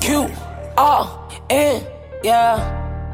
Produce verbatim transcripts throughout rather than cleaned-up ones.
Q R N, yeah.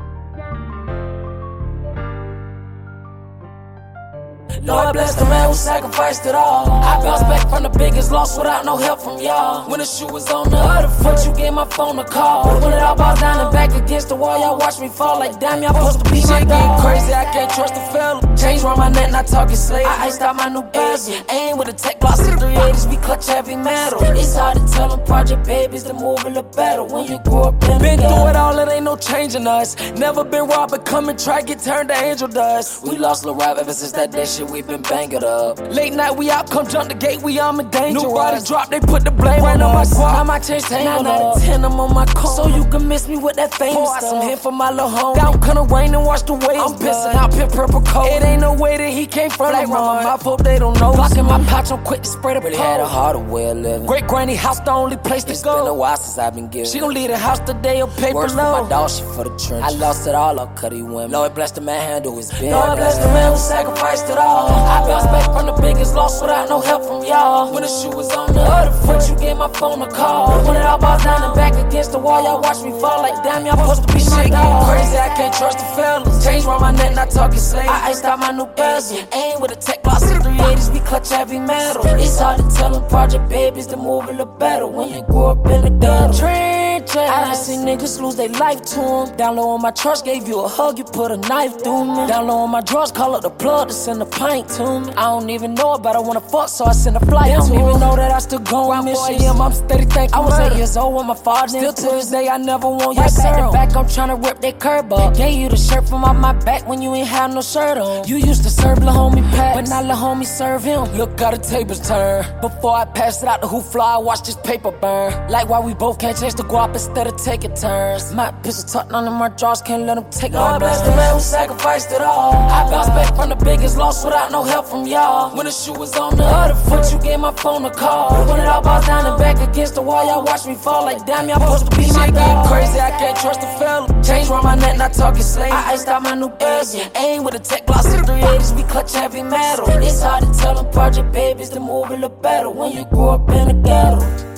Lord bless the man who sacrificed it all. I bounced back from the biggest loss without no help from y'all. When the shoe was on the other foot, you gave my phone a call. When it all boils down and back against the wall, y'all watch me fall like damn, y'all supposed to be my dog. Getting crazy, I can't trust the fella. Change around my neck, not talking slave. I iced out my new bezel. Aim with a tech gloss in three eighties, we clutch heavy metal. It's hard to tell them project babies to move a little better when you grow up in Been through it all, it ain't no changing us. Never been robbed, but come and try, get turned to angel dust. We lost Lil Rob ever since that day shit, we been banging up. Late night, we out, come jump the gate, we all in danger. Nobody drop, they put the blame right on my squad. Now my change tangled up. Nine out of ten, I'm on my cone. So you can miss me with that famous Pour stuff. Some hit for my little home. Down kinda rain and watch the waves. I'm pissing out pin purple coat. It ain't no way that he came from like my mouth, hope they don't know. Blocking my pouch, I'm quick to spray the really had a harder way of living. Great granny house, the only place to it's go. It's been a while since I've been giving. She gon' leave the house today or paper Works low. For my dog, she for the trench. I lost it all, up cutty women. Lord bless the man handle his business. Lord bless the man who sacrificed it all. I bounced back from the biggest loss without no help from y'all. When the shoe was on the other foot, you gave my phone a call. When it all boils down and back against the wall, y'all watch me fall like damn, y'all supposed to be my dog. Crazy, I can't trust the fellas. Change around my neck, not talking slave. I iced out my new bezel. Aim with a tech gloss in three eighties, we clutch heavy metal. It's hard to tell them project babies to move a little better when you grow up in the ghetto. Trenches. I done seen niggas lose their life to them. Down low on my trust, gave you a hug, you put a knife through me. Down low on my drawers, call up the plug to send a pint to me. I don't even know it, but I wanna fuck, so I send a flight. They don't to even know that I still going mission. Yeah, I'm steady thinking. I was eight years old when my father still to this day, I never want your back to back, I'm tryna rip that curb up. Gave you the shirt from out my back when you ain't have no shirt on. You used to serve lil' homie packs, but now lil' homie serve him. Look how the tables turn. Before I pass it out the who fly, I watch this paper burn. Like why we both can't chase the guap instead of taking turns. My pistol tucked under my drawers, can't let them take my Lord bless the man who sacrificed it all. I bounced back from the biggest loss without no help from y'all. When the shoe was on the other foot, you gave my phone a call. When it all boils down and back against the wall, y'all watch me fall like damn, y'all supposed to be my dog. Crazy, I can't trust the fella. Change around my neck, not talking slave. I iced out my new bezel. Aim with a tech gloss in three eighties, we clutch heavy metal. It's hard to tell them project babies to move a little better when you grow up in the ghetto.